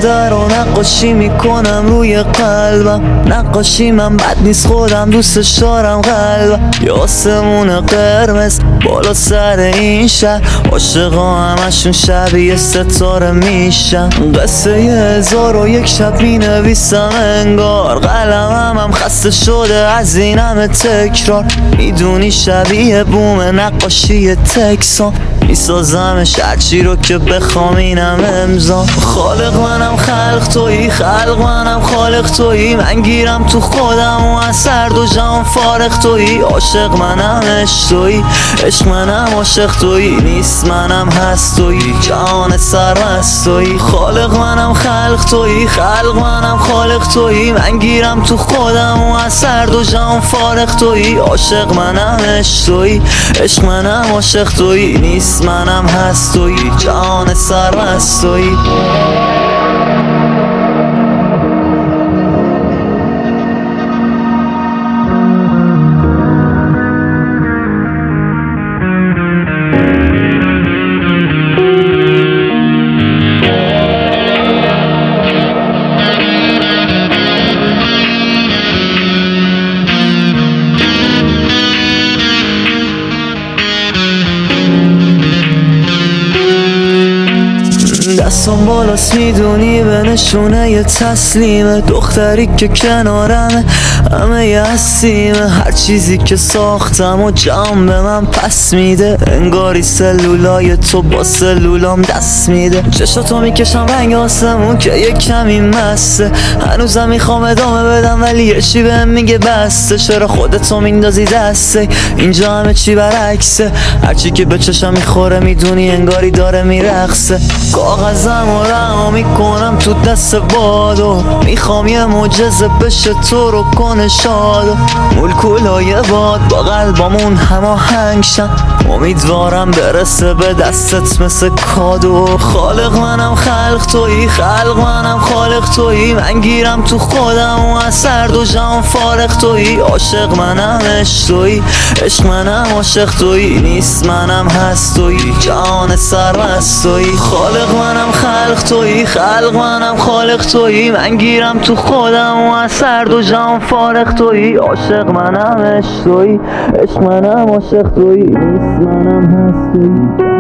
آینده رو نقاشی میکنم روی قلبم. نقاشی من بد نیست، خودم دوستش دارم قلبم. یه آسمون قرمز بالا سر این شهر، عاشقا همشون شبیه ستاره میشن. قصه 1001 شب مینویسم انگار، قلمم هم خسته شده از این همه تکرار. میدونی شبیه بوم نقاشی تکسان، میسازمش هرچی رو که بخوام اینم امضا. خالق منم خلق تویی، خلق منم خالق تویی. من گیرم تو خودم و از هر دو جهان فارغ تویی. عاشق منم عشق تویی، عشق منم عاشق تویی. نیست منم هست تویی، جهان سرمست تویی. خالق منم خلق تویی، خلق منم خالق تویی. من گیرم تو خودم و از هر دو جهان فارغ تویی. عاشق منم عشق تویی، عشق منم عاشق تویی. نیست منم هست تویی، جهان سرمست تویی. دستم بالاست میدونی به نشونه یه تسلیمه. دختری که کنارمه همه یه هستیمه. هر چیزی که ساختم و جام به من پس میده. انگاری سلولای تو با سلولام دست میده. چشاتو میکشم رنگ آسمون که یه کمی مسته. هنوزم میخوام ادامه بدم ولی یه چی بهم میگه بسته. چرا خودتو میندازی دسته، اینجا همه چی برعکسه. هرچی که به چشم میخوره میدونی انگاری داره میرقصه. کاغذم و رها میکنم تو دست بادو. میخوام یه معجزه بشه تو رو کنه شادو. مولکولای باد با قلبامون هماهنگ شن. امیدوارم برسه به دستت مثل کادو. خالق منم خلق تویی، خلق منم خالق تویی. من گیرم تو خودم و از هر دو جهان فارغ تویی. عاشق منم عشق تویی، عشق منم عاشق تویی. نیست منم هست تویی، جهان سرمست تویی. خالق منم خلق تویی، خلق منم خالق تویی. من گیرم تو خودم و از هر دو جهان فارغ تویی. عاشق منم عشق تویی، عشق منم عاشق تویی. نیست منم هست تویی.